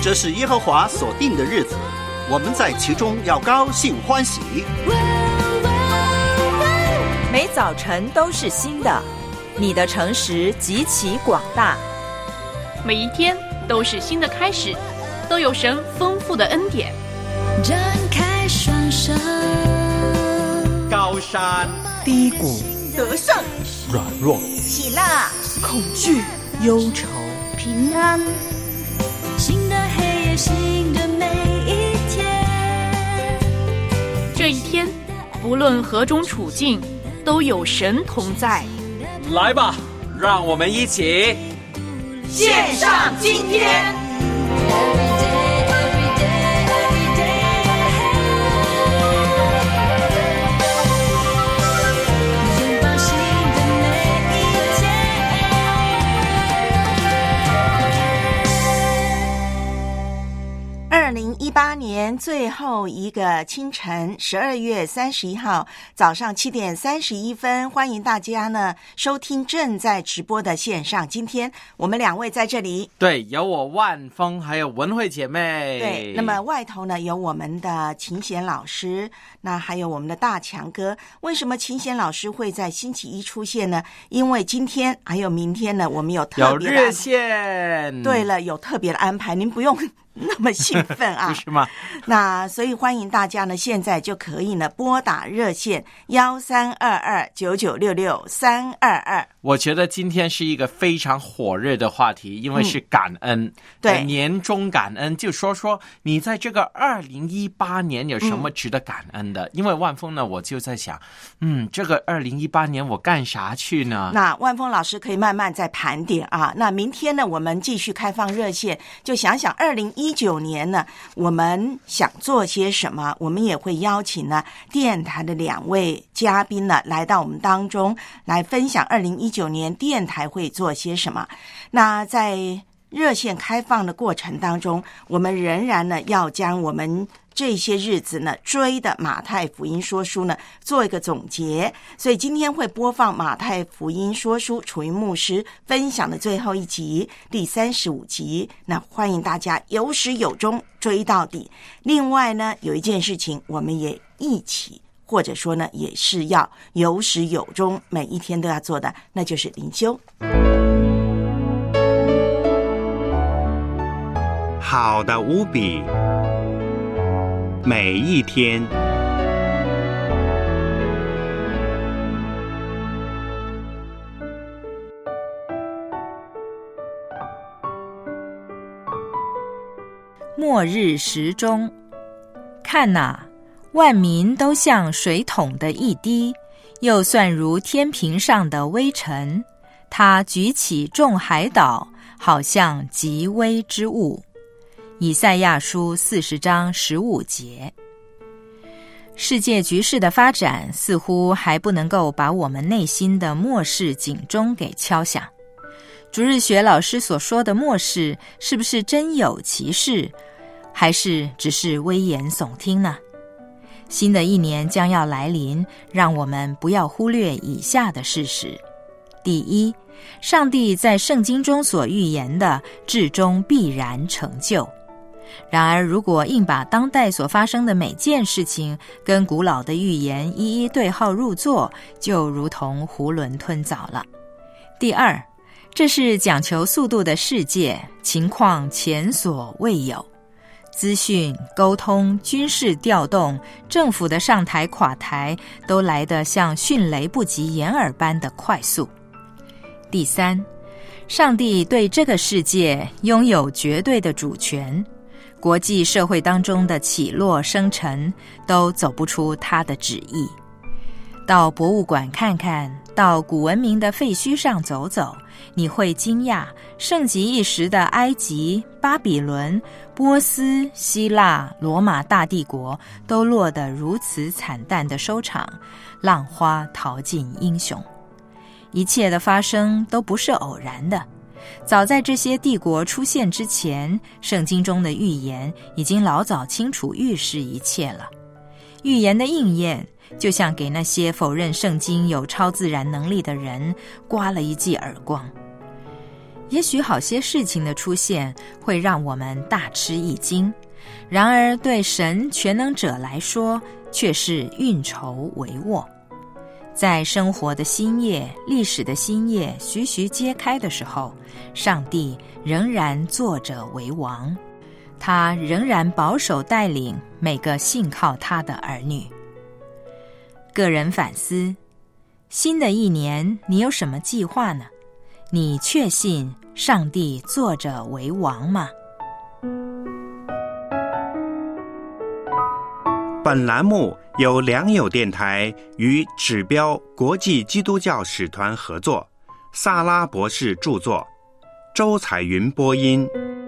这是耶和华所定的日子，我们在其中要高兴欢喜。 每早晨都是新的，你的诚实极其广大。 每一天都是新的开始，都有神丰富的恩典。 展开双手， 高山低谷， 得胜软弱， 喜乐恐惧，忧愁， 平安，新的黑夜，新的每一天。 这一天不论何种处境，都有神同在。 来吧，让我们一起献上今天。 2018年最后一个清晨，12月31号早上7点31分，欢迎大家呢收听正在直播的线上。今天我们两位在这里， 对，有我万峰，还有文慧姐妹。 对，那么外头呢有我们的秦贤老师，那还有我们的大强哥。为什么秦贤老师会在星期一出现呢？因为今天还有明天呢，我们有特别的有热线。 对了，有特别的安排，您不用那么兴奋啊。 不是吗？ 那所以欢迎大家呢现在就可以呢拨打热线1322-9966-322。 我觉得今天是一个非常火热的话题，因为是感恩。 对， 年终感恩，就说说你在这个2018年有什么值得感恩的。因为万峰呢，我就在想这个2018年我干啥去呢？ 那万峰老师可以慢慢再盘点啊。那明天呢我们继续开放热线，就想想2019年呢我们想做些什么。我们也会邀请呢电台的2位嘉宾呢来到我们当中，来分享2019年电台会做些什么。那在热线开放的过程当中，我们仍然呢要将我们这些日子呢追的马太福音说书呢做一个总结，所以今天会播放马太福音说书楚云牧师分享的最后一集，第35集。那欢迎大家有始有终追到底。另外呢有一件事情我们也一起，或者说呢也是要有始有终，每一天都要做的，那就是灵修。 好的无比，每一天。 末日时钟，看哪，万民都像水桶的一滴，又算如天平上的微尘。他举起众海岛，好像极微之物。以赛亚书40章15节。世界局势的发展似乎还不能够把我们内心的末世警钟给敲响。主日学老师所说的末世，是不是真有其事，还是只是危言耸听呢？新的一年将要来临，让我们不要忽略以下的事实。第一，上帝在圣经中所预言的至终必然成就。然而，如果硬把当代所发生的每件事情跟古老的预言一一对号入座，就如同囫囵吞枣了。第二，这是讲求速度的世界，情况前所未有。资讯、沟通、军事调动、政府的上台垮台，都来得像迅雷不及掩耳般的快速。第三，上帝对这个世界拥有绝对的主权，国际社会当中的起落升沉都走不出他的旨意。到博物馆看看，到古文明的废墟上走走，你会惊讶，盛极一时的埃及、巴比伦、波斯、希腊、罗马大帝国都落得如此惨淡的收场，浪花淘尽英雄。一切的发生都不是偶然的，早在这些帝国出现之前，圣经中的预言已经老早清楚预示一切了。预言的应验，就像给那些否认圣经有超自然能力的人刮了一记耳光。 也许好些事情的出现会让我们大吃一惊，然而对神全能者来说却是运筹帷幄。在生活的新页、历史的新页徐徐揭开的时候，上帝仍然坐着为王，他仍然保守带领每个信靠他的儿女。个人反思，新的一年你有什么计划呢？你确信上帝坐着为王吗？ 本栏目由良友电台与指标国际基督教使团合作，萨拉博士著作，周彩云播音。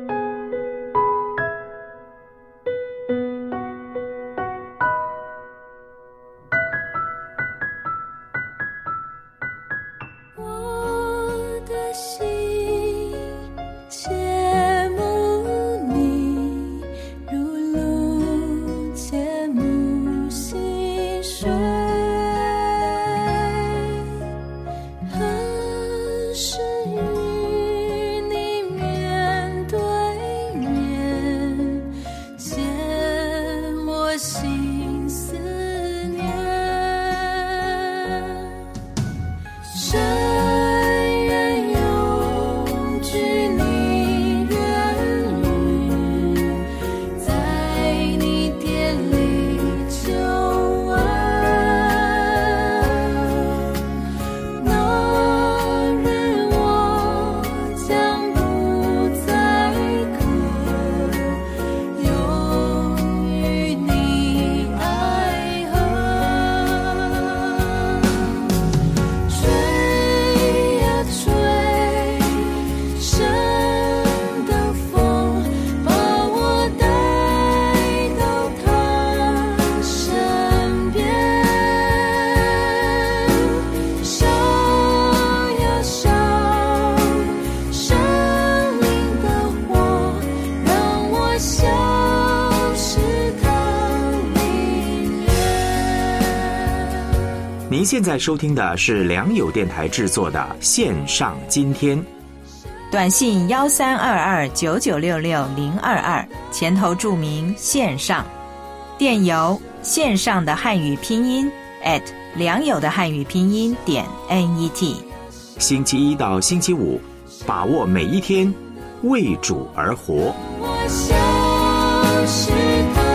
您现在收听的是良友电台制作的线上今天， 短信132299660022，前头注明线上，电邮线上的汉语拼音良友的汉语拼音.net。 星期一到星期五，把握每一天，为主而活。 我消失它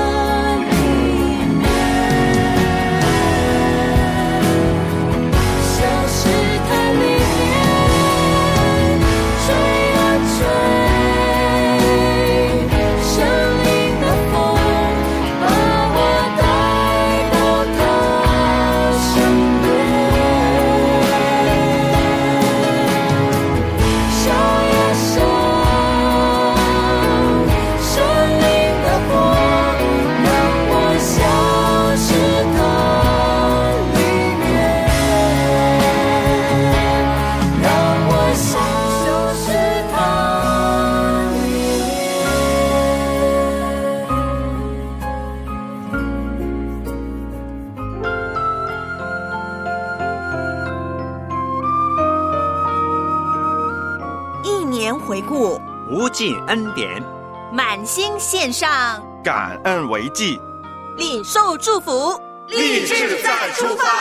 回顾， 无尽恩典， 满心献上， 感恩为祭， 领受祝福， 立志再出发。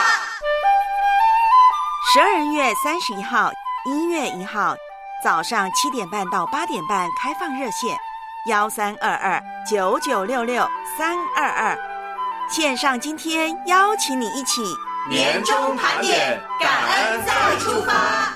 12月31号、1月1号早上7点半到8点半开放热线132299666322，线上今天邀请你一起年终盘点，感恩再出发。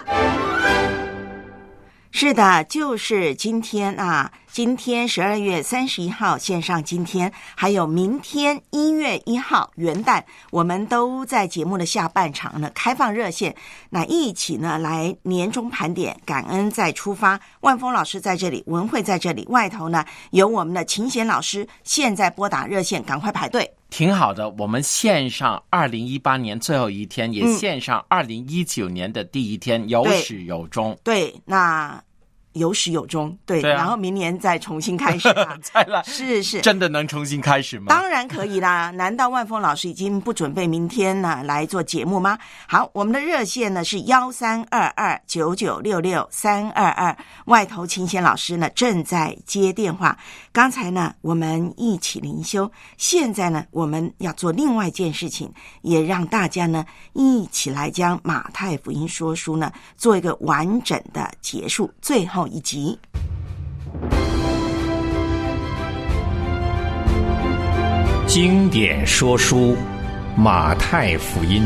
是的，就是今天啊！今天12月31号线上今天，还有明天1月1号元旦，我们都在节目的下半场呢开放热线，那一起呢来年终盘点，感恩再出发。万峰老师在这里，文慧在这里，外头呢有我们的秦贤老师，现在拨打热线，赶快排队。 挺好的，我们线上2018年最后一天，也线上2019年的第一天，有始有终。 对，那有始有终，对， 对啊然后明年再重新开始啊再来， 是真的能重新开始吗？ 当然可以啦，难道万峰老师已经不准备明天呢来做节目吗？好，我们的热线呢是13229966-322，外头清仙老师呢正在接电话。刚才呢我们一起灵修，现在呢我们要做另外一件事情，也让大家呢一起来将马太福音说书呢做一个完整的结束，最后一集。 经典说书，马太福音。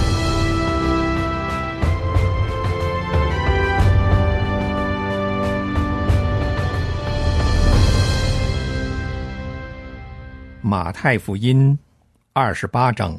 马太福音28章。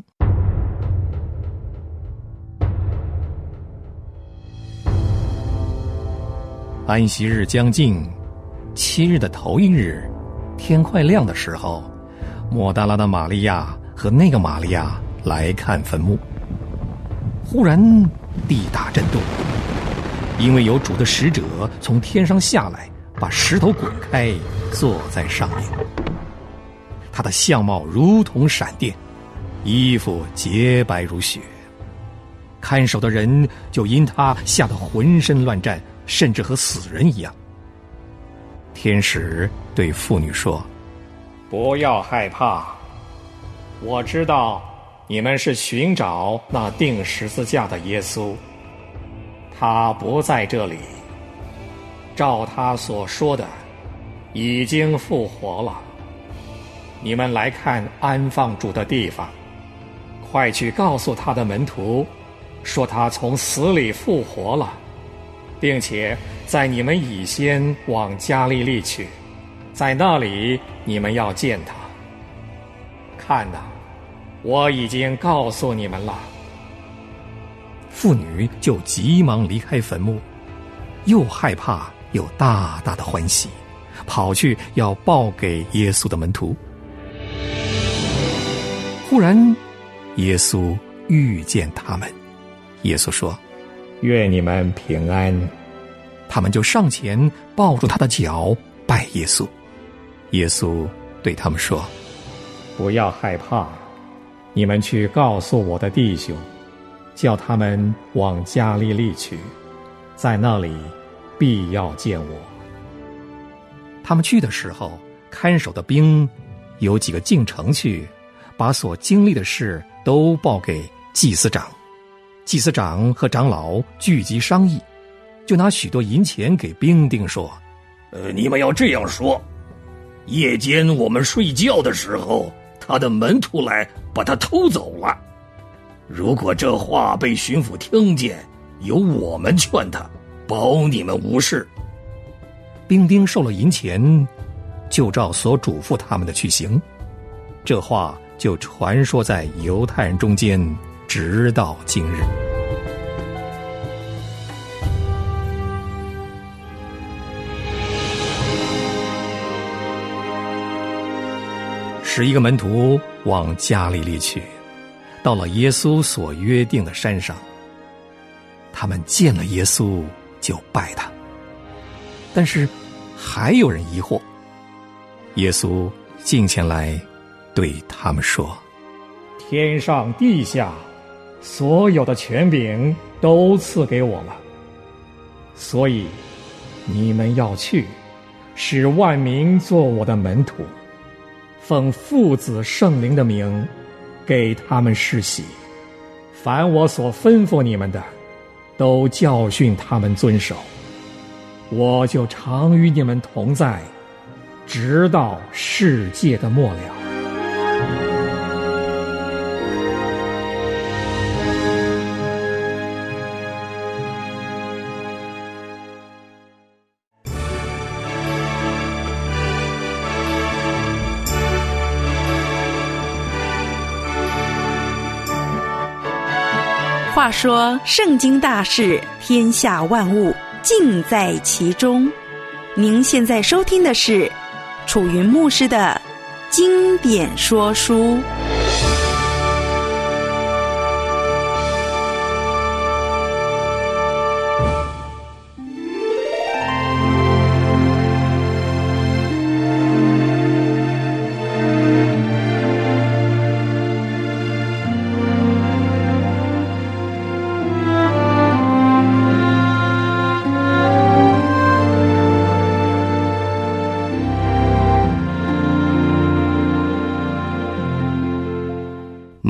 安息日将近，7日的头一日，天快亮的时候，抹大拉的玛利亚和那个玛利亚来看坟墓。忽然地大震动，因为有主的使者从天上下来，把石头滚开，坐在上面。他的相貌如同闪电，衣服洁白如雪。看守的人就因他吓得浑身乱战，甚至和死人一样。天使对妇女说：不要害怕，我知道你们是寻找那钉十字架的耶稣，他不在这里，照他所说的，已经复活了。你们来看安放主的地方，快去告诉他的门徒，说他从死里复活了，并且在你们以先往加利利去，在那里你们要见他。看哪，我已经告诉你们了。妇女就急忙离开坟墓，又害怕又大大的欢喜，跑去要报给耶稣的门徒。忽然耶稣遇见他们，耶稣说：愿你们平安。他们就上前抱住他的脚，拜耶稣。耶稣对他们说：不要害怕，你们去告诉我的弟兄，叫他们往加利利去，在那里必要见我。他们去的时候，看守的兵有几个进城去，把所经历的事都报给祭司长。祭司长和长老聚集商议，就拿许多银钱给兵丁说： 你们要这样说，夜间我们睡觉的时候，他的门徒来把他偷走了。如果这话被巡抚听见，由我们劝他，保你们无事。 兵丁受了银钱，就照所嘱咐他们的去行。这话就传说在犹太人中间，直到今日。11个门徒往加利利去，到了耶稣所约定的山上。他们见了耶稣，就拜他。但是还有人疑惑。耶稣近前来对他们说：天上地下所有的权柄都赐给我了，所以你们要去，使万民做我的门徒，奉父子圣灵的名给他们施洗，凡我所吩咐你们的，都教训他们遵守。我就常与你们同在，直到世界的末了。 话说圣经大事，天下万物尽在其中。您现在收听的是楚云牧师的经典说书。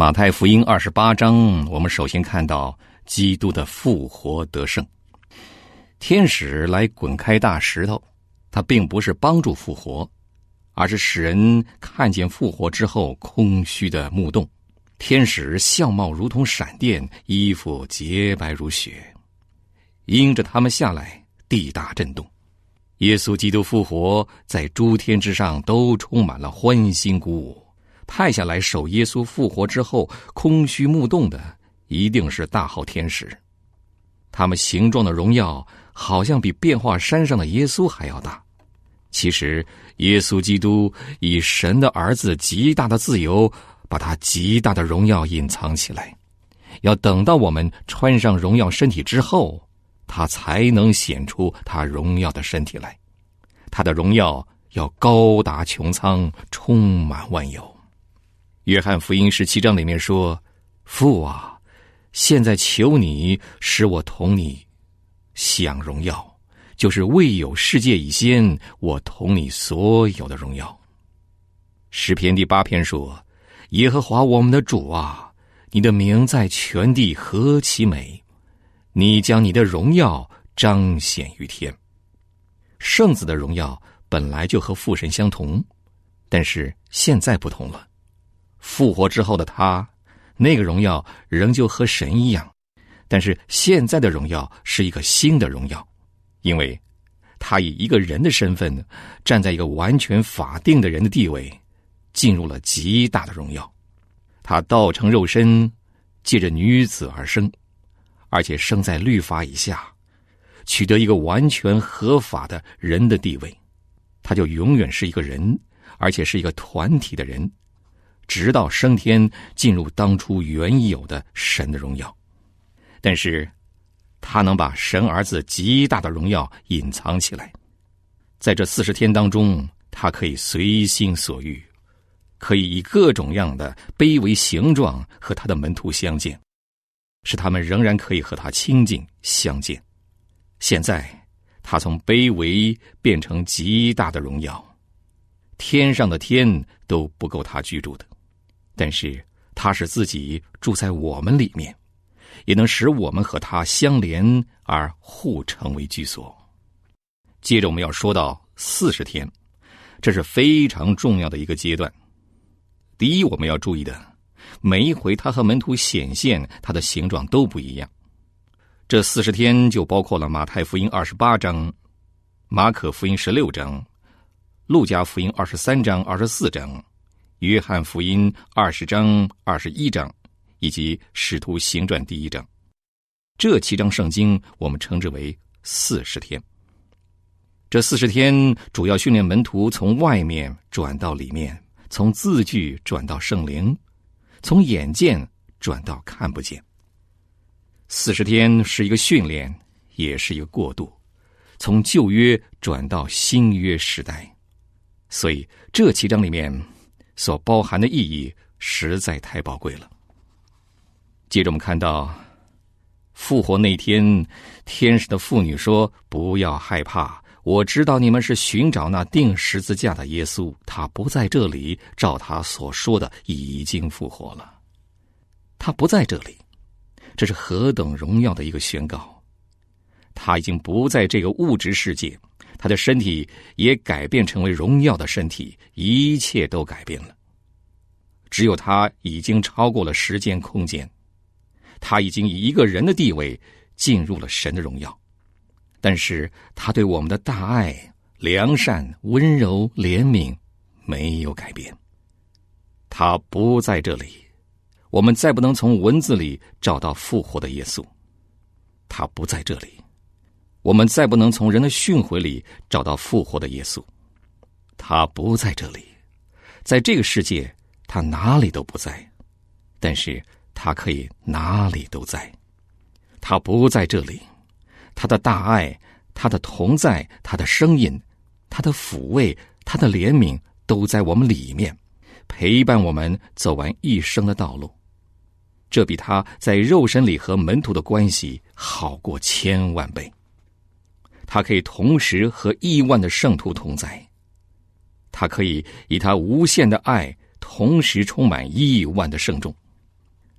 马太福音28章，我们首先看到基督的复活得胜。天使来滚开大石头，它并不是帮助复活，而是使人看见复活之后空虚的墓洞。天使相貌如同闪电，衣服洁白如雪，迎着他们下来，地大震动。耶稣基督复活，在诸天之上都充满了欢欣鼓舞。派下来守耶稣复活之后空虚墓洞的，一定是大号天使。他们形状的荣耀好像比变化山上的耶稣还要大。其实耶稣基督以神的儿子极大的自由，把他极大的荣耀隐藏起来，要等到我们穿上荣耀身体之后，他才能显出他荣耀的身体来。他的荣耀要高达穹苍，充满万有。约翰福音17章里面说，父啊，现在求你使我同你享荣耀，就是未有世界以先，我同你所有的荣耀。诗篇第8篇说，耶和华我们的主啊，你的名在全地何其美，你将你的荣耀彰显于天。圣子的荣耀本来就和父神相同，但是现在不同了。复活之后的他，那个荣耀仍旧和神一样，但是现在的荣耀是一个新的荣耀，因为他以一个人的身份，站在一个完全法定的人的地位，进入了极大的荣耀。他道成肉身，借着女子而生，而且生在律法以下，取得一个完全合法的人的地位。他就永远是一个人，而且是一个团体的人，直到升天，进入当初原有的神的荣耀。但是他能把神儿子极大的荣耀隐藏起来，在这40天当中，他可以随心所欲，可以以各种样的卑微形状和他的门徒相见，使他们仍然可以和他亲近相见。现在他从卑微变成极大的荣耀，天上的天都不够他居住的，但是他使自己住在我们里面，也能使我们和他相连而互成为居所。接着我们要说到40天，这是非常重要的一个阶段。第一，我们要注意的，每一回他和门徒显现，他的形状都不一样。这40天就包括了马太福音28章、马可福音16章、路加福音23章、24章、约翰福音20章、21章，以及使徒行传第1章。这7章圣经我们称之为40天。这40天主要训练门徒从外面转到里面，从字句转到圣灵，从眼见转到看不见。40天是一个训练，也是一个过渡，从旧约转到新约时代。所以这7章里面所包含的意义实在太宝贵了。接着我们看到复活那天，天使的妇女说，不要害怕，我知道你们是寻找那钉十字架的耶稣，他不在这里，照他所说的已经复活了。他不在这里，这是何等荣耀的一个宣告。他已经不在这个物质世界，他的身体也改变成为荣耀的身体，一切都改变了。只有他已经超过了时间空间，他已经以一个人的地位进入了神的荣耀。但是他对我们的大爱、良善、温柔、怜悯没有改变。他不在这里，我们再不能从文字里找到复活的耶稣。他不在这里，我们再不能从人的训诲里找到复活的耶稣。他不在这里，在这个世界他哪里都不在，但是他可以哪里都在。他不在这里，他的大爱、他的同在、他的声音、他的抚慰、他的怜悯都在我们里面，陪伴我们走完一生的道路。这比他在肉身里和门徒的关系好过1000万倍。他可以同时和亿万的圣徒同在，他可以以他无限的爱同时充满亿万的圣众。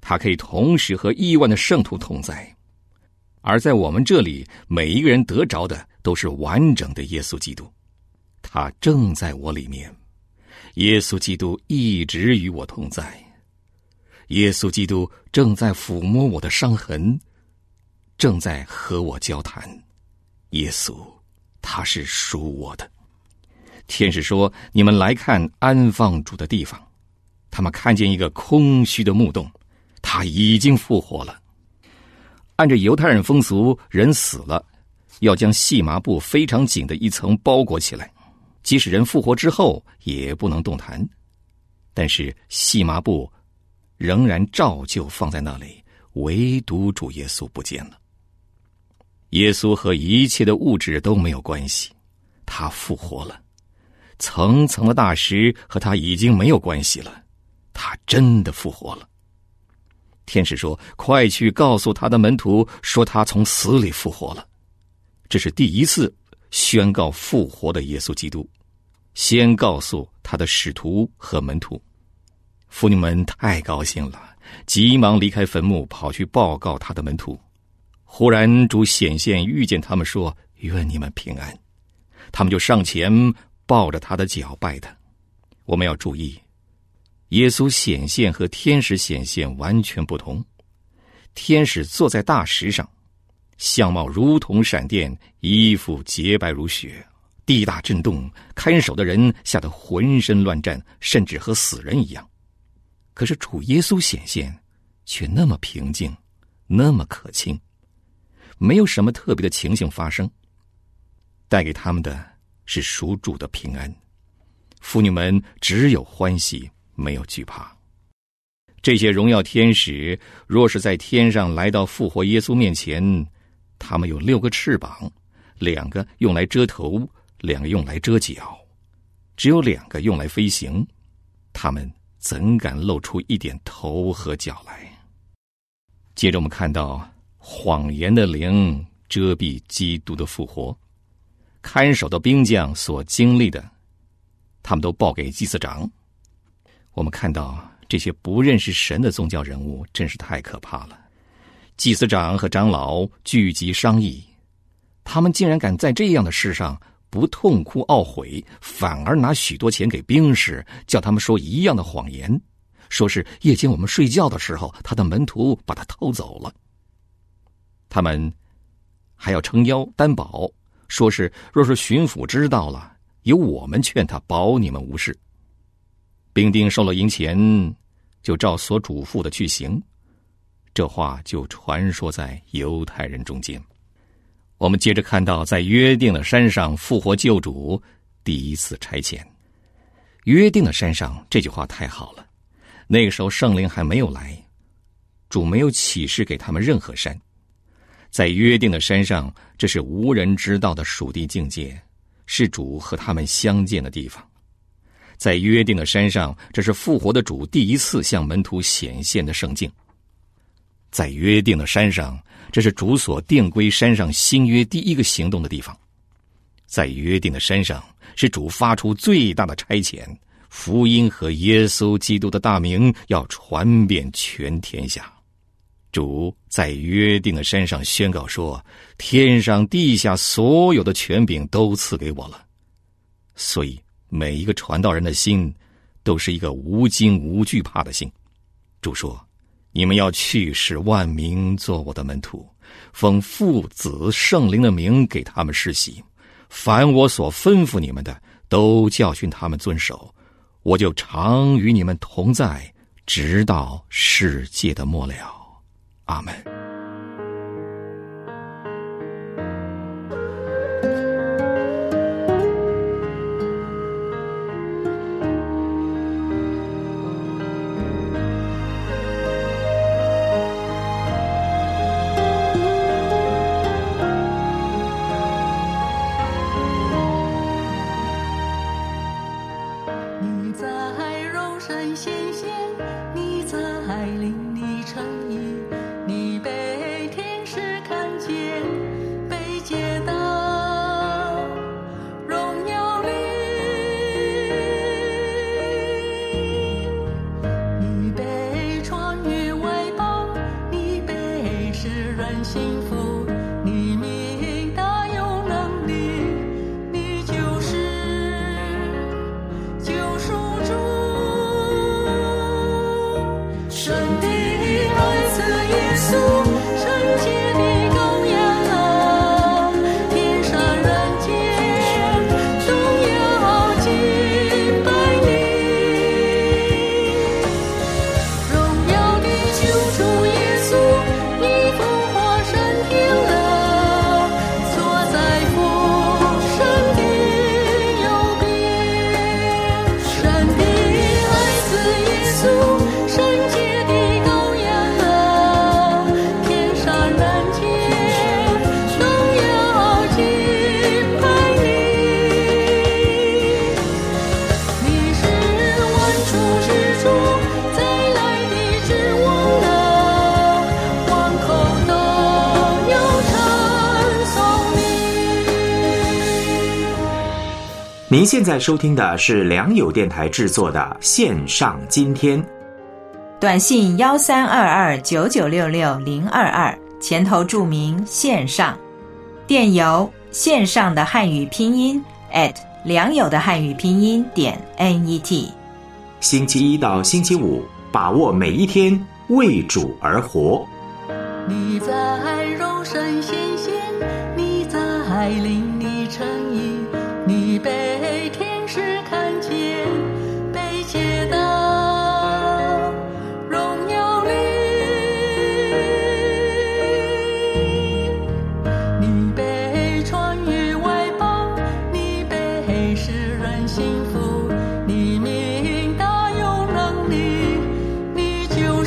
他可以同时和亿万的圣徒同在。而在我们这里，每一个人得着的都是完整的耶稣基督，他正在我里面。耶稣基督一直与我同在，耶稣基督正在抚摸我的伤痕，正在和我交谈。耶稣，他是属我的。天使说：你们来看安放主的地方。他们看见一个空虚的墓洞，他已经复活了。按照犹太人风俗，人死了要将细麻布非常紧的一层包裹起来，即使人复活之后也不能动弹。但是细麻布仍然照旧放在那里，唯独主耶稣不见了。耶稣和一切的物质都没有关系，他复活了。层层的大石和他已经没有关系了，他真的复活了。天使说：快去告诉他的门徒，说他从死里复活了。这是第一次宣告复活的耶稣基督，先告诉他的使徒和门徒。妇女们太高兴了，急忙离开坟墓，跑去报告他的门徒。忽然主显现，遇见他们说：愿你们平安。他们就上前抱着他的脚拜他。我们要注意，耶稣显现和天使显现完全不同。天使坐在大石上，相貌如同闪电，衣服洁白如雪，地大震动，看守的人吓得浑身乱颤，甚至和死人一样。可是主耶稣显现却那么平静，那么可亲，没有什么特别的情形发生，带给他们的是属主的平安。妇女们只有欢喜，没有惧怕。这些荣耀天使若是在天上来到复活耶稣面前，他们有6个翅膀，2个用来遮头，2个用来遮脚，只有2个用来飞行，他们怎敢露出一点头和脚来？接着我们看到谎言的灵遮蔽基督的复活，看守的兵将所经历的，他们都报给祭司长。我们看到这些不认识神的宗教人物真是太可怕了。祭司长和长老聚集商议，他们竟然敢在这样的事上不痛哭懊悔，反而拿许多钱给兵士，叫他们说一样的谎言，说是夜间我们睡觉的时候，他的门徒把他偷走了。他们还要撑腰担保，说是若是巡抚知道了，由我们劝他保你们无事。兵丁收了银钱，就照所嘱咐的去行。这话就传说在犹太人中间。我们接着看到，在约定的山上复活救主第一次差遣。约定的山上这句话太好了，那个时候圣灵还没有来，主没有启示给他们任何山。在约定的山上，这是无人知道的属地境界，是主和他们相见的地方。在约定的山上，这是复活的主第一次向门徒显现的圣境。在约定的山上，这是主所定归山上新约第一个行动的地方。在约定的山上，是主发出最大的差遣，福音和耶稣基督的大名要传遍全天下。主在约定的山上宣告说，天上地下所有的权柄都赐给我了。所以每一个传道人的心都是一个无惊无惧怕的心。主说，你们要去，使万民做我的门徒，奉父子圣灵的名给他们施洗，凡我所吩咐你们的，都教训他们遵守，我就常与你们同在，直到世界的末了。阿们。 你在柔山显现，你在林里成荫，你被天使看见，被接到荣耀里，你被穿越外邦。 您现在收听的是良友电台制作的线上今天。 短信132299660022，前头注明线上。电邮线上的汉语拼音良友的汉语拼音.net。 星期一到星期五，把握每一天，为主而活。 你在柔身显现，你在灵里称义，你被天使看见，被接到荣耀里，你被传于外邦，你被世人信服，你名大有能力，你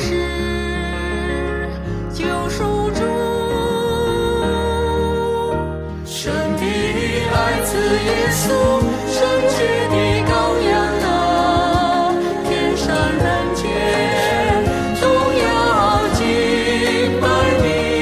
就是救赎主。神的爱子耶稣，圣洁的羔羊啊，天上人间都要敬拜你。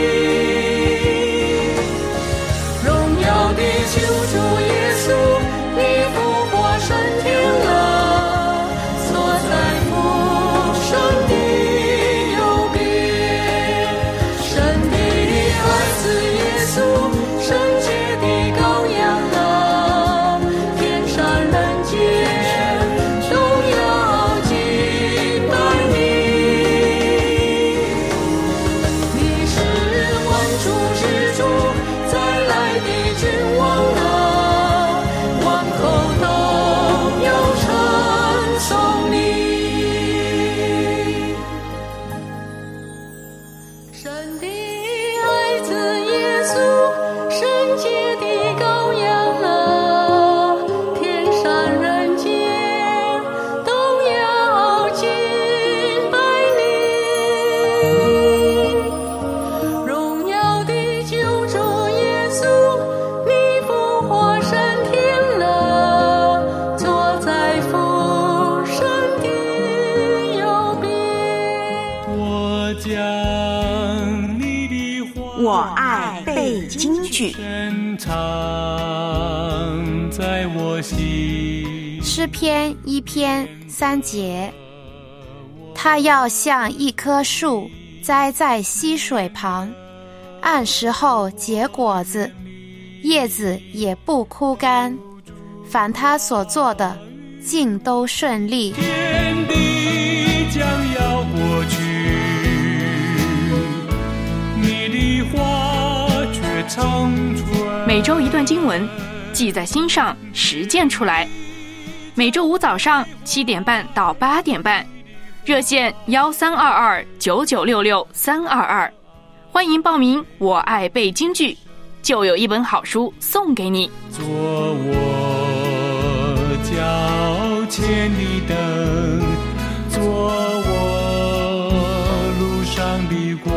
荣耀的救主耶稣，你复活升天了，坐在父神的右边。神的爱子耶稣，圣洁的羔羊啊，天上人间都要敬拜你。你是万主之主，再来的君王啊，万口都要称颂你。神的爱子耶稣，圣洁的羔羊啊，天上人间都要敬拜你。荣耀的救主耶稣，你复活升天了，坐在父神的右边。 我将你的话我爱背京剧。 深藏在我心。 诗篇1篇3节，他要像一棵树栽在溪水旁，按时候结果子，叶子也不枯干，凡他所做的尽都顺利。 天地将要过去，你的话却长存。 每周一段经文，记在心上，实践出来。每周五早上7点半到8点半，热线132299666322，欢迎报名。我爱背京剧，就有一本好书送给你。 做我脚前的灯，做我路上的光。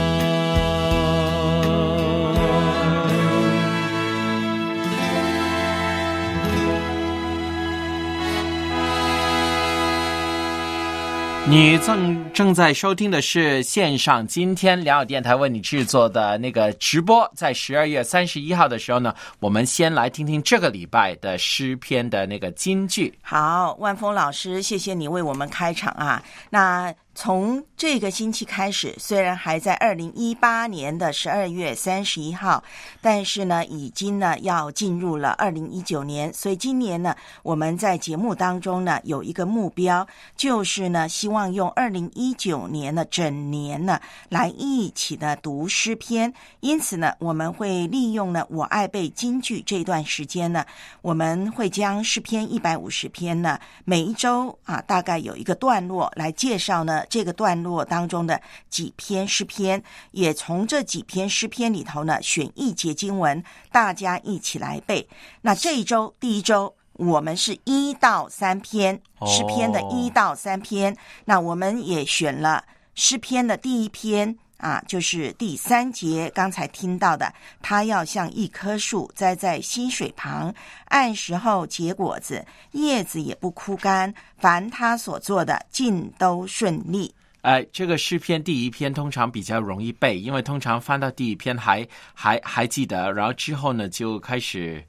你正在收听的是线上今天良友电台为你制作的那个直播，在12月31号的时候呢，我们先来听听这个礼拜的诗篇的那个金句。 好，万峰老师，谢谢你为我们开场啊。那从这个星期开始，虽然还在2018年的12月31号，但是呢，已经呢要进入了2019年，所以今年呢，我们在节目当中呢有一个目标，就是呢希望用2019年的整年呢来一起的读诗篇。因此呢，我们会利用呢我爱背京剧这段时间呢，我们会将诗篇150篇呢，每一周啊大概有一个段落来介绍呢这个段落当中的几篇诗篇，也从这几篇诗篇里头呢选一节经文，大家一起来背。那这一周第一周我们是1到3篇诗篇的1到3篇，那我们也选了诗篇的第一篇啊，就是第3节刚才听到的，他要像一棵树栽在溪水旁，按时候结果子，叶子也不枯干，凡他所做的尽都顺利。 这个诗篇第一篇通常比较容易背，因为通常翻到第一篇还记得，然后之后呢就开始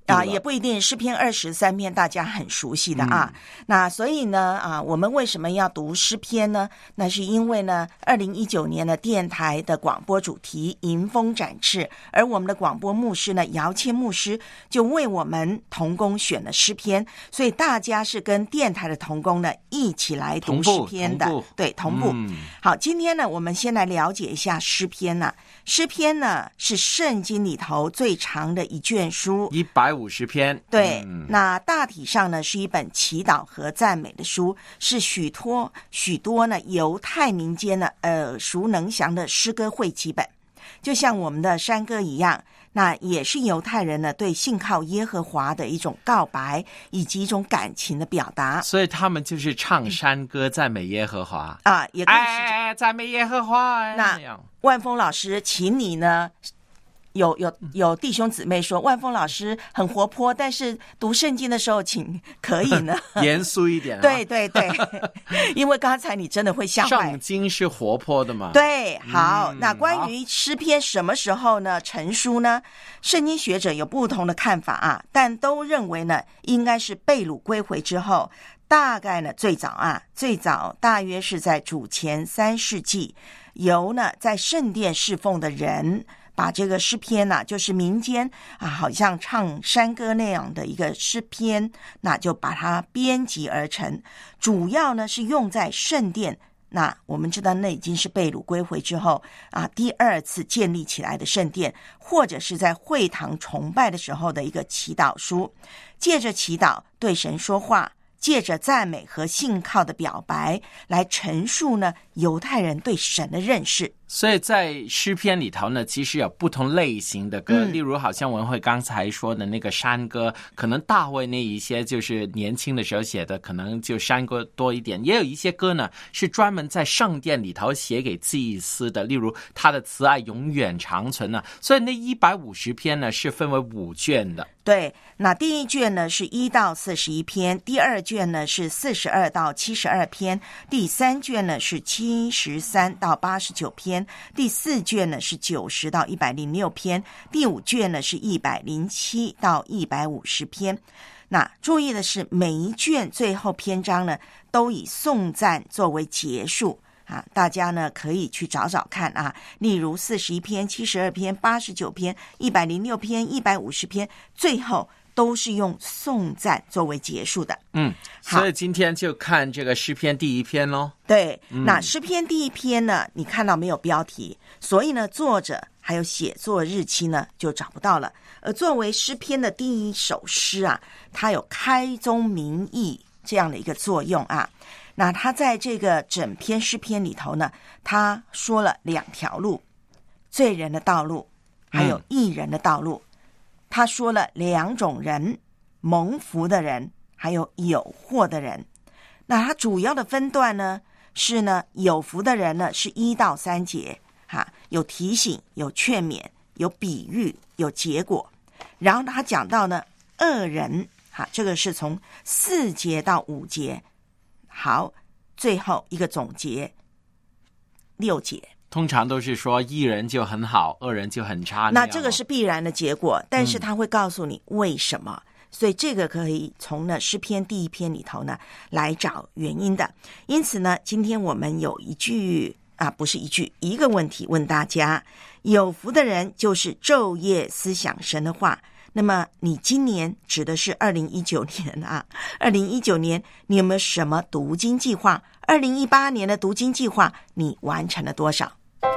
也不一定。诗篇23篇大家很熟悉的啊。那所以呢我们为什么要读诗篇呢？那是因为呢2019年的电台的广播主题迎风展翅，而我们的广播牧师呢姚谦牧师就为我们同工选了诗篇，所以大家是跟电台的同工呢一起来读诗篇的。对，同步。好，今天呢我们先来了解一下诗篇呢。诗篇呢是圣经里头最长的一卷书 ，150篇。 对，那大体上呢是一本祈祷和赞美的书，是许多呢犹太民间呢耳熟能详的诗歌汇集本，就像我们的山歌一样，那也是犹太人呢对信靠耶和华的一种告白以及一种感情的表达。 所以他们就是唱山歌赞美耶和华也可以是赞美耶和华。 那万峰老师，请你呢有弟兄姊妹说万峰老师很活泼，但是读圣经的时候请可以呢严肃一点。 对对对因为刚才你真的会吓坏。 圣经是活泼的嘛？ 对，好，那关于诗篇什么时候呢成书呢？圣经学者有不同的看法但都认为呢应该是被掳归回之后，大概呢最早大约是在主前3世纪，由呢在圣殿侍奉的人把这个诗篇就是民间好像唱山歌那样的一个诗篇，那就把它编辑而成，主要呢是用在圣殿。那我们知道那已经是被掳归回之后第二次建立起来的圣殿，或者是在会堂崇拜的时候的一个祈祷书，借着祈祷对神说话，借着赞美和信靠的表白来陈述呢犹太人对神的认识。 所以在诗篇里头呢，其实有不同类型的歌，例如好像文慧刚才说的那个山歌，可能大卫那一些就是年轻的时候写的，可能就山歌多一点。也有一些歌呢是专门在圣殿里头写给祭司的，例如他的慈爱永远长存呢。所以那150篇呢是分为5卷的。 对，那第一卷呢是1到41篇，第二卷呢是42到72篇，第三卷呢是73到89篇，第四卷呢是90到106篇，第五卷呢是107到150篇。那注意的是，每一卷最后篇章呢都以颂赞作为结束大家呢可以去找找看例如41篇、72篇、89篇、106篇、150篇，最后都是用颂赞作为结束的。 所以今天就看这个诗篇第一篇咯。 对，那诗篇第一篇呢你看到没有标题，所以呢作者还有写作日期呢就找不到了。而作为诗篇的第一首诗它有开宗明义这样的一个作用那他在这个整篇诗篇里头呢，他说了2条路，罪人的道路还有义人的道路。他说了2种人，蒙福的人还有有祸的人。那他主要的分段呢是呢有福的人呢是1到3节有提醒，有劝勉，有比喻，有结果。然后他讲到呢恶人这个是从4节到5节。好，最后一个总结6节。 通常都是说义人就很好，恶人就很差。 那这个是必然的结果，但是他会告诉你为什么。所以这个可以从呢诗篇第一篇里头呢来找原因的。因此呢，今天我们有一个问题问大家：有福的人就是昼夜思想神的话。那么你今年指的是2019年2019年你有没有什么读经计划？2018年的读经计划你完成了多少？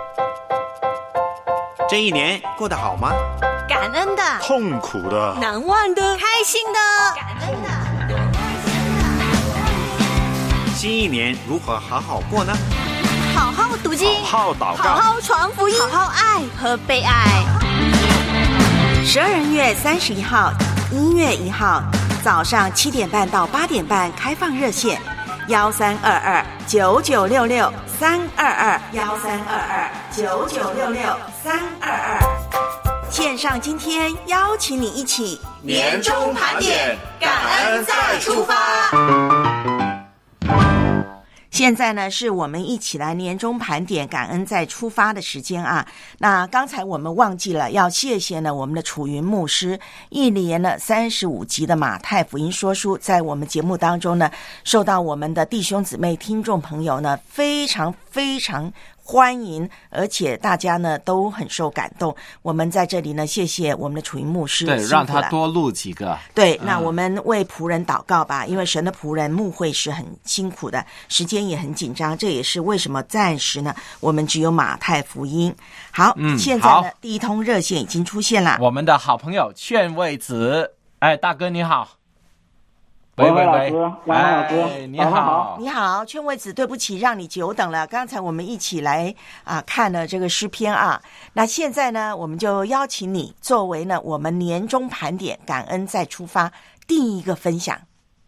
这一年过得好吗？ 感恩的， 痛苦的， 难忘的，开心的，感恩的。 新一年如何好好过呢？ 好好读经， 好好祷告， 好好传福音，好好爱和被爱。 12月31号、1月1号早上7点半到8点半开放热线1322-9966-322，1322-9966-322。线上今天邀请你一起年终盘点，感恩再出发。 现在呢，是我们一起来年终盘点感恩再出发的时间啊。那刚才我们忘记了要谢谢呢我们的楚云牧师，一连了35集的马太福音说书，在我们节目当中呢，受到我们的弟兄姊妹听众朋友呢非常非常欢迎，而且大家呢都很受感动。我们在这里呢，谢谢我们的楚云牧师， 对，让他多录几个。 对，那我们为仆人祷告吧，因为神的仆人牧会是很辛苦的，时间也很紧张，这也是为什么暂时呢我们只有马太福音。好，现在呢第一通热线已经出现了， 我们的好朋友劝慰子，哎，大哥你好。 喂，老师，老师，你好， 你好，劝慰子，对不起，让你久等了。刚才我们一起来看了这个诗篇啊，那现在呢，我们就邀请你作为呢我们年终盘点感恩再出发第一个分享。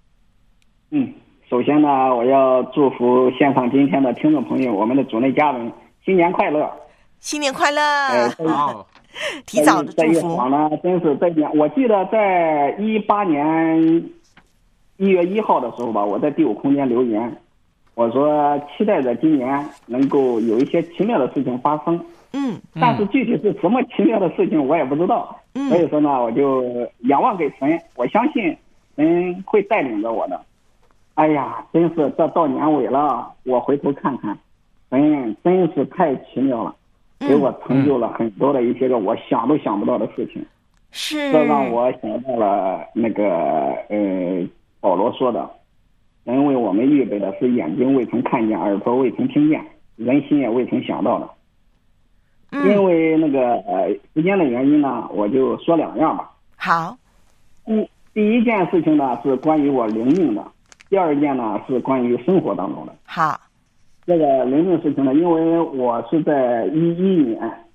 首先呢，我要祝福线上今天的听众朋友，我们的主内家人新年快乐， 新年快乐！提早的祝福。 这一呢，真是这一年，我记得在18年1月1号的时候吧，我在第5空间留言，我说期待着今年能够有一些奇妙的事情发生。但是具体是什么奇妙的事情我也不知道。所以说呢，我就仰望给神，我相信神会带领着我的。哎呀，真是这到年尾了，我回头看看，神真是太奇妙了，给我成就了很多的一些个我想都想不到的事情。 是， 这让我想到了那个保罗说的，人为我们预备的是眼睛未曾看见，耳朵未曾听见，人心也未曾想到的。因为那个时间的原因呢，我就说2样吧。 好。 第一件事情呢是关于我灵命的，第二件呢是关于生活当中的。 好。 这个灵命事情呢，因为我是在11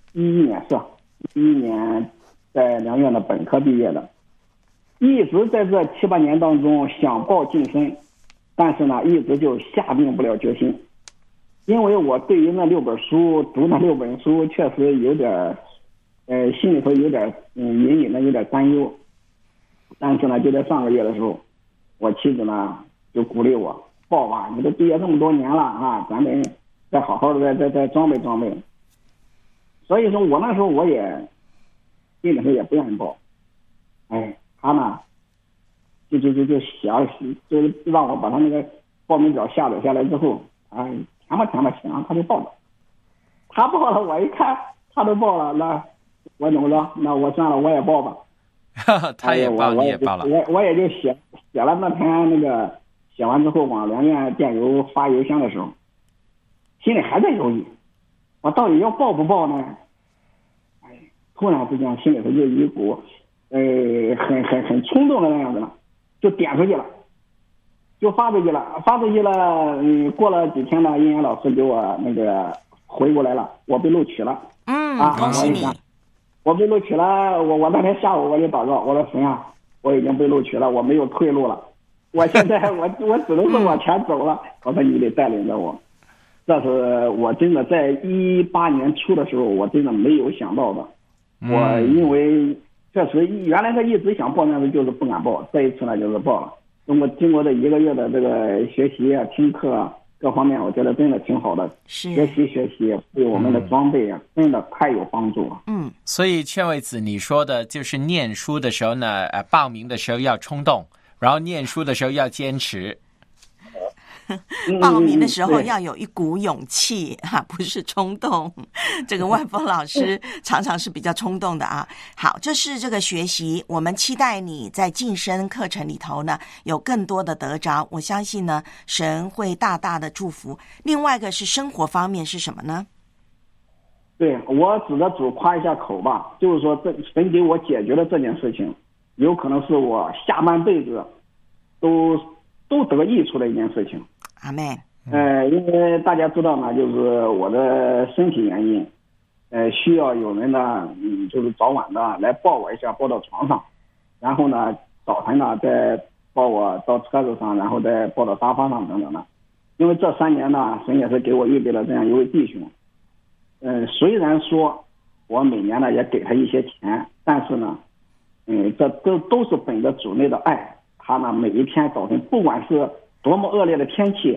年在良院的本科毕业的。一直在这7、8年当中想报晋升，但是呢一直就下定不了决心，因为我对于那6本书读那6本书确实有点心里头有点隐隐的有点担忧。但是呢就在上个月的时候，我妻子呢就鼓励我报吧，你都毕业这么多年了啊，咱得再好好的再装备装备。所以说我那时候我也心里头也不愿意报。他呢，就想，就让我把他那个报名表下载下来之后，填吧行，他就报了。他报了，我一看他都报了，那我怎么着？那我算了，我也报吧。 他也报，你也报了。 我也就写了那天那个写完之后往良院电邮发邮箱的时候，心里还在犹豫，我到底要报不报呢？突然之间心里头就一股很冲动的那样子了，就点出去了，就发出去了。过了几天呢，英言老师给我那个回过来了，我被录取了。 恭喜你！ 我被录取了，我那天下午我就祷告，我说神啊，我已经被录取了，我没有退路了，我现在我只能是往前走了。我说你得带领着我，这是我真的在18年初的时候，我真的没有想到的。我因为确实原来他一直想报，但是就是不敢报，这一次呢就是报了。经过这1个月的这个学习啊、听课啊各方面，我觉得真的挺好的。学习对我们的装备啊，真的太有帮助了。 所以劝慰子你说的就是念书的时候呢，报名的时候要冲动，然后念书的时候要坚持。 报名的时候要有一股勇气不是冲动。这个万峰老师常常是比较冲动的啊。好，这是这个学习，我们期待你在晋升课程里头呢有更多的得着，我相信呢神会大大的祝福。另外一个是生活方面是什么呢？ 对，我指着主夸一下口吧，就是说神给我解决了这件事情，有可能是我下半辈子都得益处的一件事情。 阿们。 因为大家知道呢，就是我的身体原因，需要有人呢，就是早晚的来抱我一下，抱到床上，然后呢，早晨呢再抱我到车子上，然后再抱到沙发上等等的。因为这3年呢，神也是给我预备了这样一位弟兄。虽然说我每年呢也给他一些钱，但是呢，这都是本着主内的爱。他呢每一天早晨，不管是多么恶劣的天气，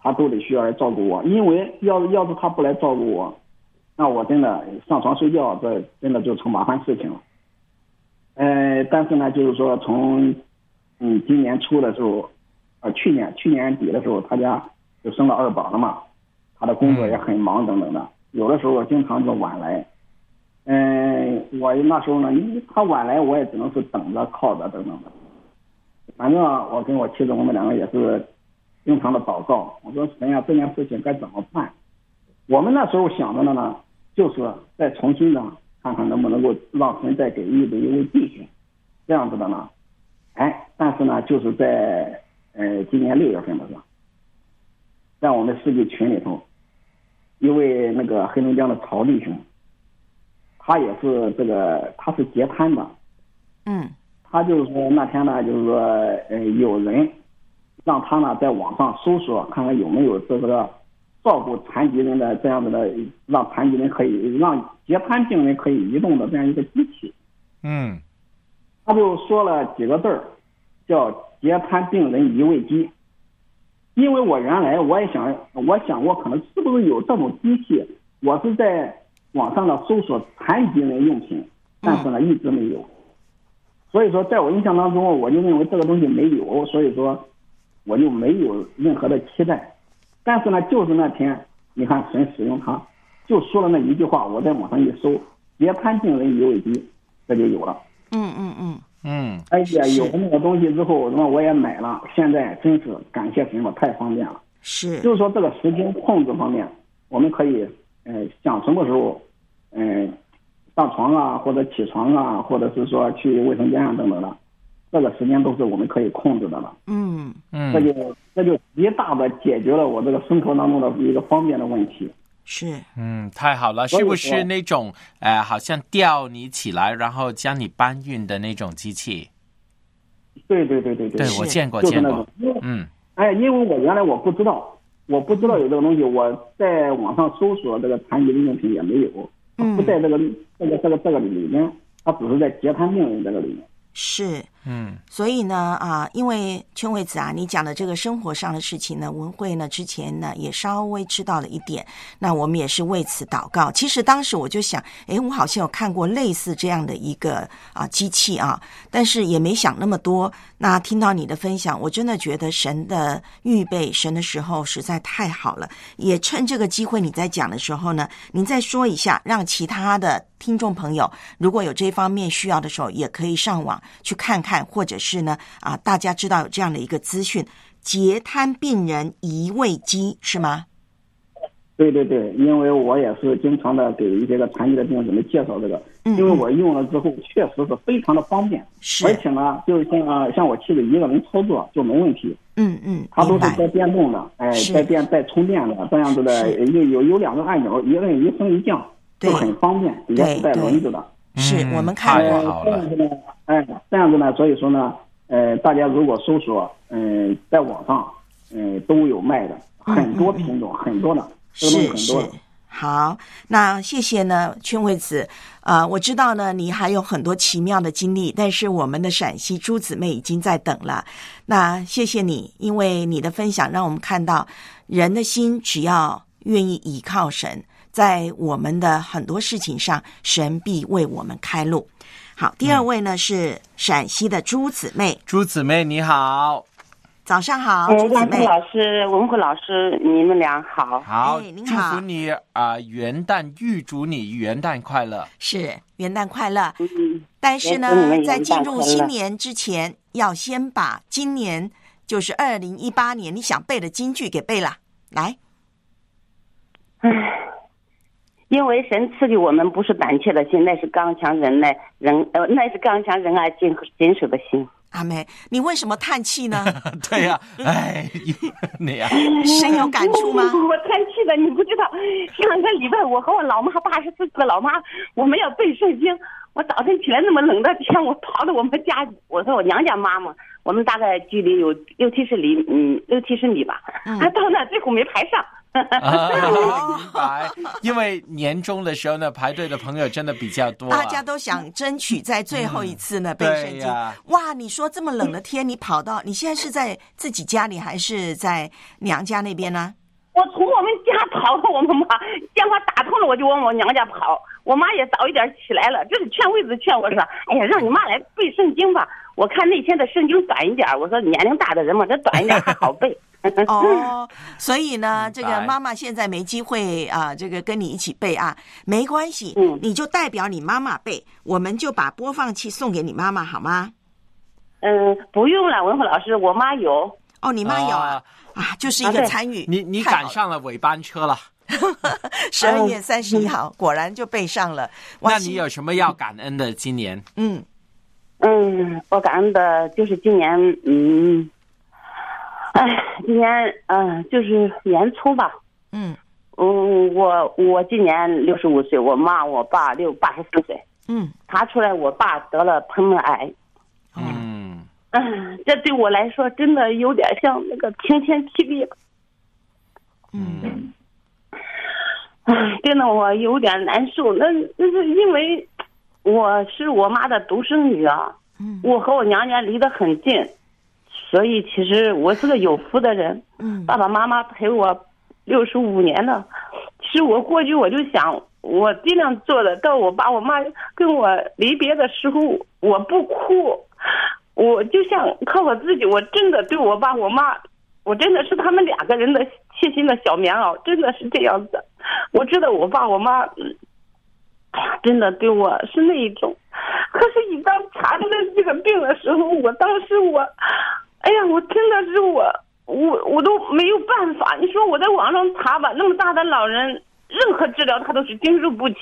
他都得需要来照顾我，因为要是他不来照顾我，那我真的上床睡觉，这真的就成麻烦事情了。但是呢，就是说从今年初的时候，去年底的时候，他家就生了2宝了嘛，他的工作也很忙等等的，有的时候经常就晚来。我那时候呢，他晚来我也只能是等着靠着等等的。反正我跟我妻子我们2个也是经常的祷告，我说神呀，这件事情该怎么办？我们那时候想着的呢，就是再重新的看看能不能够让神再给一位弟兄，这样子的呢。但是呢，就是在今年6月份的时候，在我们世纪群里头，一位那个黑龙江的曹弟兄，他也是他是截瘫的，他就是说那天呢，就是说有人让他呢在网上搜索看看有没有这个照顾残疾人的这样子的，让残疾人可以让截瘫病人可以移动的这样一个机器。他就说了几个字儿，叫截瘫病人移位机。因为我原来我想过可能是不是有这种机器，我是在网上的搜索残疾人用品，但是呢一直没有。所以说在我印象当中，我就认为这个东西没有，所以说我就没有任何的期待。但是呢，就是那天你看神使用它，就说了那一句话，我在网上一搜，截瘫病人移位机，这就有了。而且有了那个东西之后，那我也买了，现在真是感谢神了，太方便了。就是说这个时间控制方面，我们可以想什么时候上床啊，或者起床啊，或者是说去卫生间啊等等的，这个时间都是我们可以控制的了。这就极大的解决了我这个生活当中的一个方便的问题。 是， 太好了，是不是那种好像吊你起来，然后将你搬运的那种机器？ 对， 我见过。 因为我原来我不知道有这个东西，我在网上搜索这个残疾人用品也没有，不在这个里面，它只是在截瘫病人这个里面。 是，所以呢，因为圈惠子你讲的这个生活上的事情呢，文慧呢之前呢也稍微知道了一点，那我们也是为此祷告。其实当时我就想，我好像有看过类似这样的一个机器但是也没想那么多。那听到你的分享，我真的觉得神的预备，神的时候实在太好了。也趁这个机会，你在讲的时候呢，您再说一下，让其他的听众朋友如果有这方面需要的时候，也可以上网去看看，或者是呢大家知道有这样的一个资讯，截瘫病人移位机是吗？ 对，因为我也是经常的给一些个残疾的病人介绍这个，因为我用了之后确实是非常的方便，而且呢，就是像我妻子一个人操作就没问题。它都是带电动的，带充电的这样子的，有2个按钮，一摁一升一降，就很方便，也是带轮子的。 是我们看过。 这样子呢，所以说呢，大家如果搜索，在网上，都有卖的，很多品种，很多的，这个东西很多的。 好，那谢谢呢，圈惠子。我知道呢，你还有很多奇妙的经历，但是我们的陕西朱姊妹已经在等了。那谢谢你，因为你的分享让我们看到，人的心只要愿意倚靠神，在我们的很多事情上，神必为我们开路。好，第二位呢是陕西的朱姊妹。 朱姊妹你好。 早上好，朱姊妹。 老师，文慧老师，你们俩好。 好， 您好。 祝福你元旦，预祝你元旦快乐。 是元旦快乐。但是呢，在进入新年之前，要先把今年就是2018年你想背的金句给背了，来。 因为神赐给我们不是胆怯的心，那是刚强仁爱谨守的心。 阿妹，你为什么叹气呢？ 对呀，你呀， 深有感触吗？ 我叹气的，你不知道，上个礼拜我和我老妈84岁的老妈，我们要背圣经。我早晨起来那么冷的天，我跑到我们家，我说我娘家妈妈，我们大概距离有60-70米吧，到那最后没排上， 明白。因为年终的时候呢，排队的朋友真的比较多， 大家都想争取在最后一次呢背圣经。哇，你说这么冷的天，你跑到你现在是在自己家里还是在娘家那边呢？ 我从我们家跑到我妈妈电话打通了，我就往我娘家跑。我妈也早一点起来了，这是劝慰子劝我说：“哎呀，让你妈来背圣经吧。我看那天的圣经短一点，我说年龄大的人嘛，这短一点还好背。” 哦，所以呢，这个妈妈现在没机会啊，这个跟你一起背啊，没关系，你就代表你妈妈背，我们就把播放器送给你妈妈好吗？ 不用了，文慧老师，我妈有。 哦，你妈有啊？就是一个参与。 你赶上了尾班车了。 12月31号，果然就背上了。 那你有什么要感恩的？今年？ 我感恩的就是今年，今年就是年初吧。我今年65岁，我妈我爸84岁。查出来我爸得了盆腔癌。这对我来说真的有点像那个晴天霹雳。真的我有点难受。那是因为我是我妈的独生女啊。我和我娘家离得很近，所以其实我是个有福的人。爸爸妈妈陪我65年了。其实我过去我就想，我尽量做的，到我爸我妈跟我离别的时候，我不哭，我就想靠我自己。我真的对我爸我妈，我真的是他们2个人的贴心的小棉袄，真的是这样子。我知道我爸我妈，真的对我是那一种。可是一当查出来这个病的时候，当时我真的是我都没有办法。你说我在网上查吧，那么大的老人，任何治疗他都是经受不起，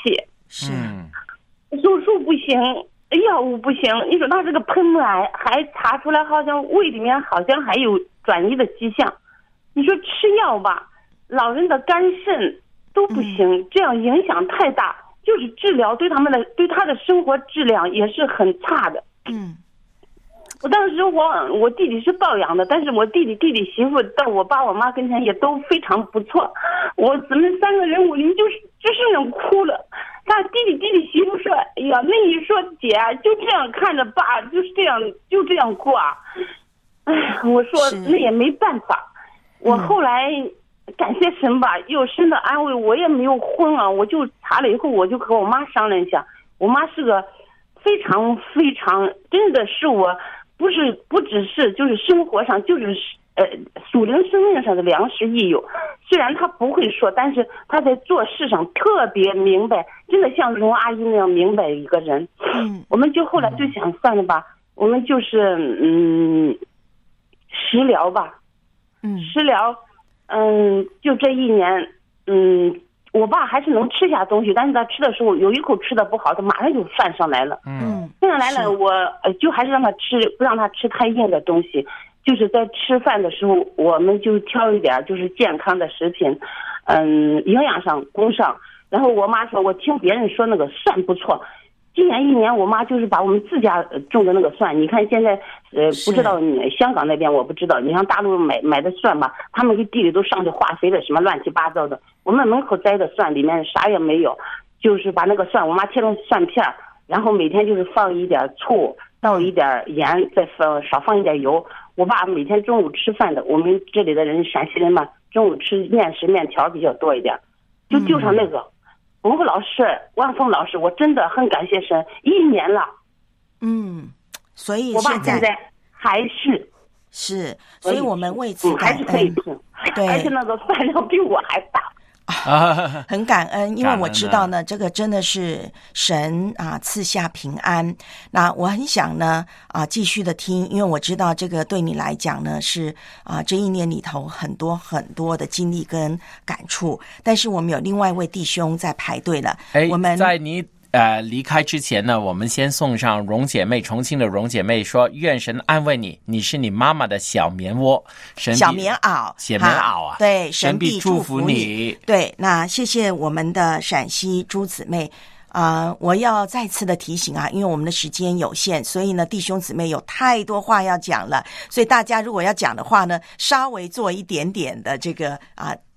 手术不行，药物不行。你说他这个盆癌还查出来，好像胃里面好像还有转移的迹象。你说吃药吧，老人的肝肾都不行，这样影响太大。就是治疗对他的生活质量也是很差的。我当时我弟弟是抱养的，但是我弟弟媳妇到我爸我妈跟前也都非常不错。咱们3个人我们就是人哭了。他弟弟媳妇说：“哎呀，那你说姐就这样看着爸，就这样过啊。”我说那也没办法。我后来感谢神吧，有神的安慰，我也没有昏啊。我就查了以后，我就和我妈商量一下。我妈是个非常非常，真的是我不只是就是生活上，就是属灵生命上的良师益友。虽然她不会说，但是她在做事上特别明白，真的像荣阿姨那样明白一个人。我们就后来就想算了吧，我们就是食疗吧。食疗。就这1年，我爸还是能吃下东西，但是他吃的时候有一口吃的不好，他马上就饭上来了。饭上来了，我就还是让他吃，不让他吃太硬的东西。就是在吃饭的时候，我们就挑一点就是健康的食品，营养上供上。然后我妈说，我听别人说那个蒜不错。今年1年，我妈就是把我们自家种的那个蒜，你看现在不知道香港那边我不知道，你像大陆买的蒜吧，他们给地里都上去化肥的，什么乱七八糟的。我们门口摘的蒜里面啥也没有，就是把那个蒜，我妈切成蒜片，然后每天就是放一点醋，倒一点盐，再少放一点油。我爸每天中午吃饭的，我们这里的人陕西人嘛，中午吃面食面条比较多一点，就上那个。文慧老师，万峰老师，我真的很感谢神，1年了。 所以我爸现在还是，所以我们为此还是可以吃，对，而且那个饭量比我还大。 很感恩，因为我知道呢，这个真的是神赐下平安。那我很想呢继续的听，因为我知道这个对你来讲呢是这1年里头很多很多的经历跟感触。但是我们有另外一位弟兄在排队了，我们在你离开之前呢，我们先送上荣姐妹，重庆的荣姐妹说：“愿神安慰你，你是你妈妈的小棉窝， 小棉袄啊，对， 神必祝福你。” 对，那谢谢我们的陕西朱姊妹。我要再次的提醒因为我们的时间有限，所以呢，弟兄姊妹有太多话要讲了，所以大家如果要讲的话呢，稍微做一点点的这个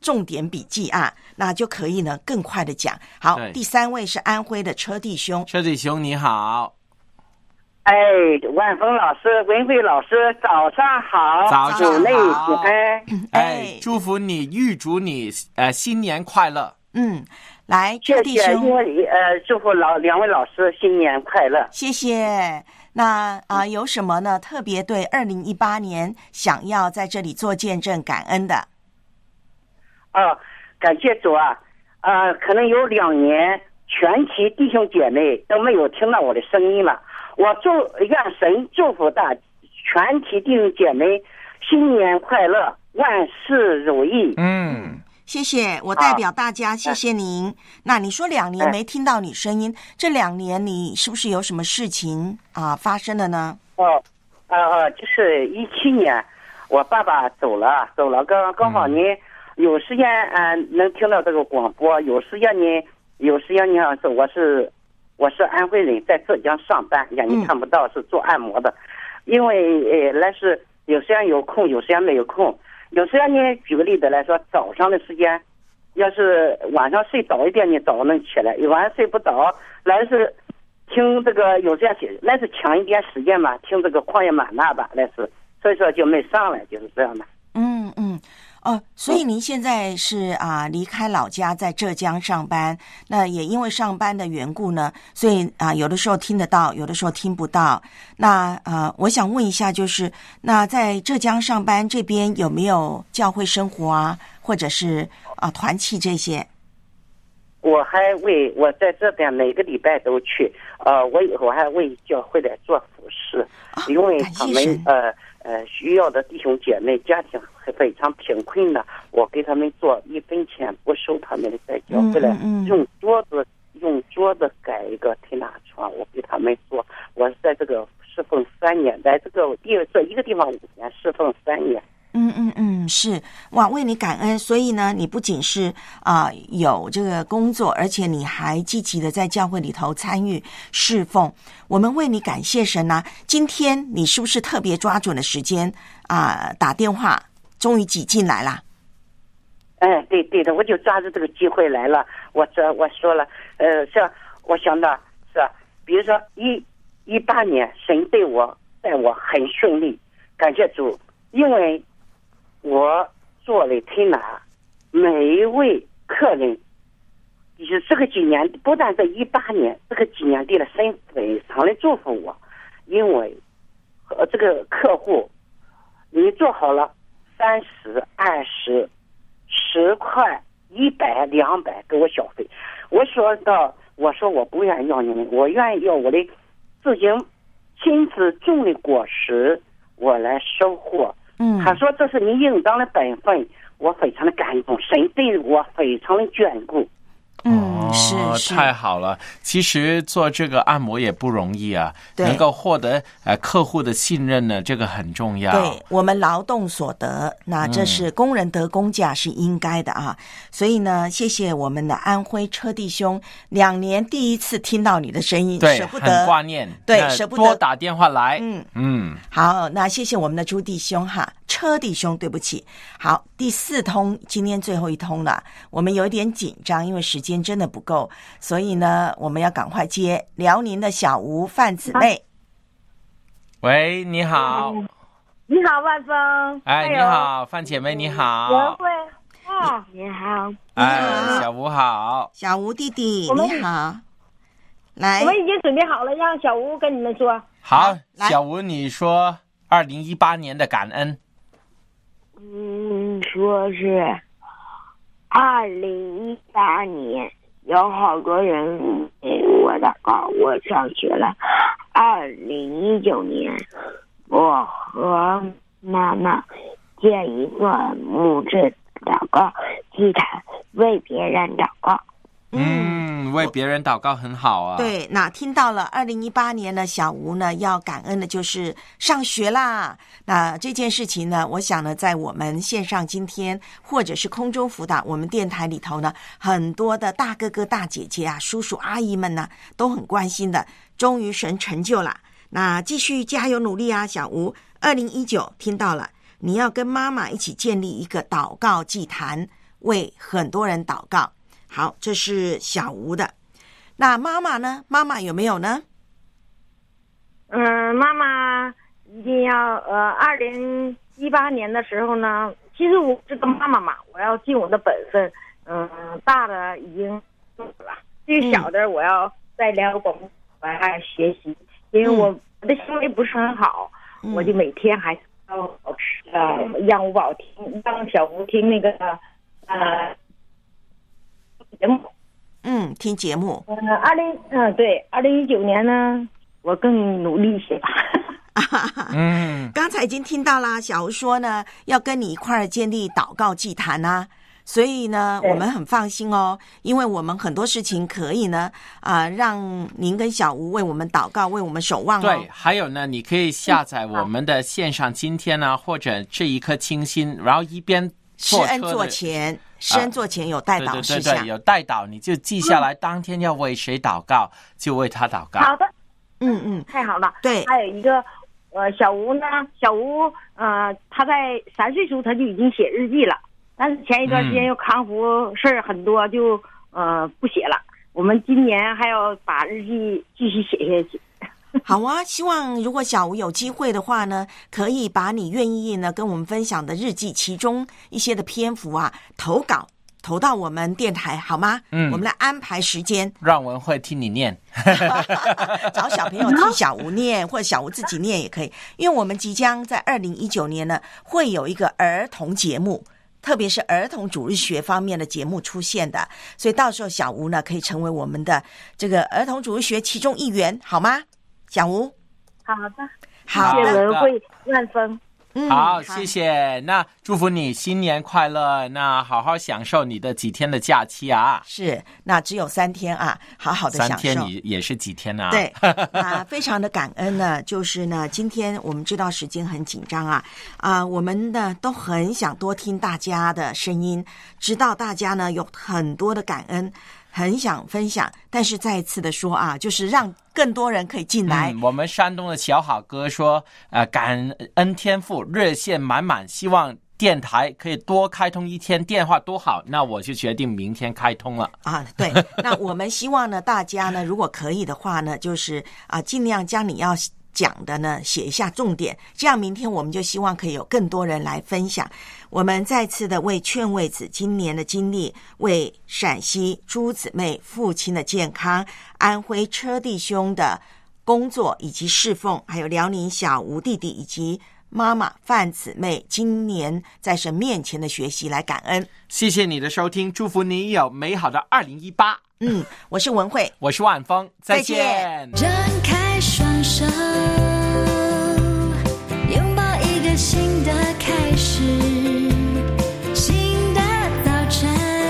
重点笔记啊，那就可以呢更快的讲。好，第3位是安徽的车弟兄。 车弟兄你好。 哎，万峰老师、文慧老师，早上好！ 早上好！祝福你，预祝你新年快乐。 来， 谢谢，因为祝福两位老师新年快乐。 谢谢。那有什么呢？特别对2018年想要在这里做见证感恩的？ 感谢主啊！可能有2年，全体弟兄姐妹都没有听到我的声音了。我愿神祝福全体弟兄姐妹新年快乐，万事如意。 谢谢，我代表大家谢谢您。那你说2年没听到你声音，这2年你是不是有什么事情发生了呢？ 就是17年，我爸爸走了，刚好呢，有时间能听到这个广播，有时间呢，我是安徽人，在浙江上班，眼睛看不到，是做按摩的。因为那是有时间有空，有时间没有空。有时间呢，举个例子来说，早上的时间，要是晚上睡早一点呢，早上能起来；晚上睡不着，来是听这个有时间来是抢一点时间嘛，听这个旷野吗哪吧，来是，所以说就没上来，就是这样的。 所以您现在是离开老家在浙江上班，那也因为上班的缘故呢，所以有的时候听得到，有的时候听不到。那我想问一下，就是那在浙江上班这边有没有教会生活啊，或者是团契这些？ 我在这边每个礼拜都去，我以后还为教会来做服侍，因为他们需要的弟兄姐妹家庭非常贫困的，我给他们做1分钱不收他们的，在教会来用桌子改一个推拿床，我给他们做。我在这个侍奉3年，在这一个地方5年，侍奉3年。 是哇，为你感恩。所以呢，你不仅是有这个工作，而且你还积极的在教会里头参与侍奉。我们为你感谢神啊！今天你是不是特别抓准了时间打电话，终于挤进来了？ 对的，我就抓着这个机会来了。我说了，我想到是，比如说18年，神带我很顺利，感谢主，因为我做了推拿，每一位客人，就是这个几年，不但在18年，这个几年对了，神非常的祝福我，因为这个客户，你做好了30、20、10块、100、200给我小费，我说我不愿意要你们，我愿意要我的自己亲自种的果实，我来收获。他说这是你应当的本分，我非常的感动，神对我非常的眷顾。 是太好了。其实做这个按摩也不容易啊，能够获得客户的信任呢，这个很重要。 对，我们劳动所得，那这是工人得工价是应该的啊。所以呢，谢谢我们的安徽车弟兄，2年第一次听到你的声音， 对， 舍不得， 很挂念， 对，舍不得多打电话来。 好，那谢谢我们的朱弟兄车弟兄，对不起。好，第4通，今天最后一通了，我们有一点紧张，因为时间真的不够，所以呢，我们要赶快接。辽宁的小吴范姊妹， 喂，你好。 你好，万峰。 你好，范姐妹，你好。 文慧，你好。 小吴好。 小吴弟弟，你好。来， 我们已经准备好了，让小吴跟你们说。 好，小吴，你说2018年的感恩。 说是2018年有好多人给我祷告，我上学了。2019年，我和妈妈建一个木质祷告祭坛，为别人祷告。 为别人祷告很好啊。 对，那听到了2018年呢，小吴呢要感恩的就是上学啦。那这件事情呢，我想呢，在我们线上今天或者是空中辅导，我们电台里头呢，很多的大哥哥大姐姐啊，叔叔阿姨们呢，都很关心的。终于神成就了，那继续加油努力啊，小吴。2019听到了，你要跟妈妈一起建立一个祷告祭坛， 为很多人祷告。好，这是小吴的。那妈妈呢？妈妈有没有呢？ 妈妈一定要2018年的时候呢，其实我这个妈妈嘛，我要尽我的本分。大的已经做了，至于小的我要再聊广播，我还学习，因为我的行为不是很好，我就每天还是要保持让吴宝听，让小吴听那个节目。 听节目。 对，2019年呢，我更努力一些吧。 刚才已经听到啦，小吴说呢，要跟你一块儿建立祷告祭坛啊，所以呢，我们很放心哦，因为我们很多事情可以呢，让您跟小吴为我们祷告，为我们守望哦。 对，还有呢，你可以下载我们的线上今天呢，或者这一颗清心，然后一边施恩座前。施恩座前有代祷事项， 对，有代祷，你就记下来，当天要为谁祷告，就为他祷告。 好的，太好了。 对， 还有一个，小吴呢，他在3岁时候他就已经写日记了，但是前一段时间又康复事儿很多，就不写了。我们今年还要把日记继续写下去。 好啊，希望如果小吴有机会的话呢，可以把你愿意呢跟我们分享的日记其中一些的篇幅啊投到我们电台好吗？我们来安排时间， 让文慧听你念， 找小朋友替小吴念，或者小吴自己念也可以。因为我们即将在2019年呢会有一个儿童节目，特别是儿童主日学方面的节目出现的，所以到时候小吴呢可以成为我们的这个儿童主日学其中一员，好吗？小吴， 好的，谢谢文慧万丰。 好，谢谢。那祝福你新年快乐，那好好享受你的几天的假期啊。 是，那只有3天啊，好好的享受。3 天你也是几天啊？ 对非常的感恩呢。就是呢，今天我们知道时间很紧张啊，我们呢都很想多听大家的声音，知道大家呢有很多的感恩。很想分享，但是再一次的说啊，就是让更多人可以进来。 我们山东的小好哥说，感恩天父，热线满满，希望电台可以多开通一天，电话多好。那我就决定明天开通了啊。对，那我们希望呢，大家呢，如果可以的话呢，就是尽量将你要讲的呢写一下重点，这样明天我们就希望可以有更多人来分享。我们再次的为劝慰子今年的经历，为陕西朱姊妹父亲的健康，安徽车弟兄的工作以及侍奉，还有辽宁小吴弟弟以及妈妈范姊妹今年在神面前的学习来感恩。 谢谢你的收听，祝福你有美好的2018。 我是文慧， 我是万峰，再见。 张开双手，拥抱一个新的开始，新的早晨，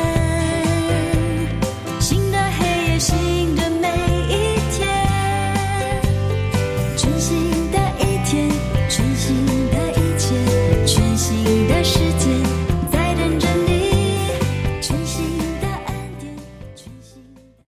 新的黑夜，新的每一天，珍惜